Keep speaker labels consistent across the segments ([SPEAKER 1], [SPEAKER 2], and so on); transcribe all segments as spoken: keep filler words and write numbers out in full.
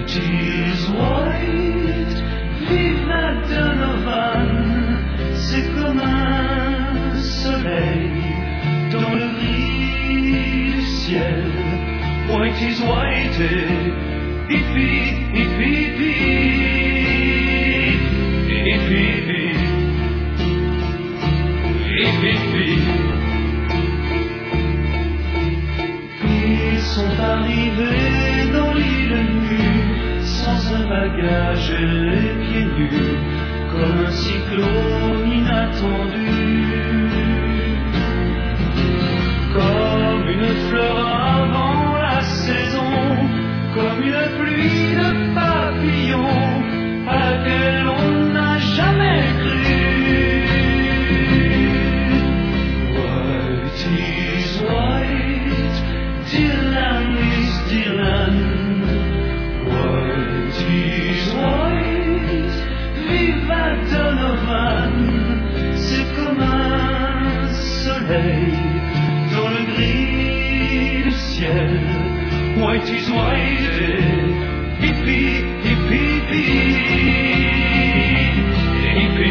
[SPEAKER 1] is white, vive la Donovan, c'est comme un soleil dans le gris du ciel. White is white, hippie, hippie, hippie, hippie, hippie. Ils sont arrivés dans l'île nue, sans un bagage et les pieds nus, comme un cyclone inattendu. Comme une fleur avant la saison, comme une pluie de papillons à laquelle on n'a jamais cru. White is white, Dylan is Dylan. White is white, viva Donovan, c'est comme un soleil dans le gris du ciel. White is white, hippie, hippie, hippie, hippie,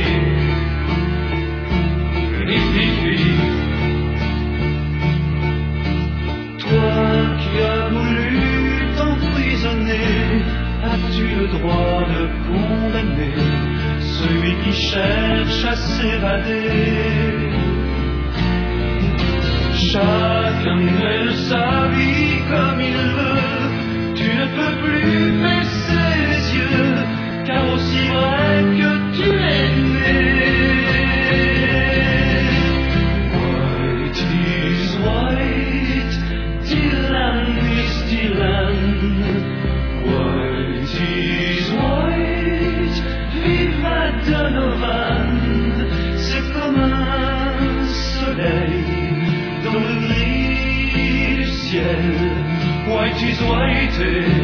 [SPEAKER 1] hippie, hippie. Toi qui as voulu t'emprisonner, as-tu le droit de condamner celui qui cherche à s'évader? Chacun mène sa vie comme il veut, tu ne peux plus baisser les yeux, car aussi vrai que tu es né. White is white, Dylan is Dylan. White is white, viva Donovan, c'est comme un soleil dans le gris du ciel. White is white.